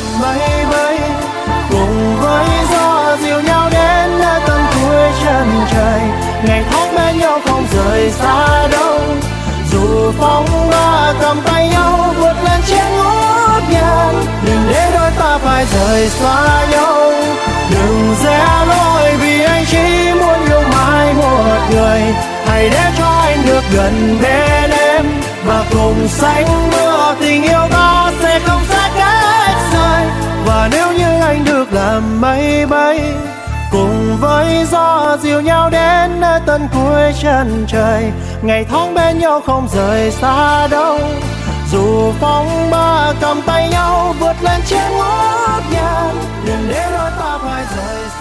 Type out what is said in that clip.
mây bay, cùng với gió dìu nhau đến nơi tận cuối chân trời. Ngày tháng bên nhau không rời xa đâu, dù phong ba cầm tay nhau vượt lên trên ngút ngàn. Đừng để đôi ta phải rời xa nhau, đừng rẽ lối vì anh chỉ muốn yêu mãi một người. Hãy để cho anh được gần bên em và cùng sánh mưa, tình yêu ta sẽ không xa cách rời. Và nếu như anh được làm mây bay, cùng với gió dìu nhau đến nơi tận cuối chân trời. Ngày tháng bên nhau không rời xa đâu, dù phong ba cầm tay nhau vượt lên trên ngút ngàn. Đừng để đôi ta phải rời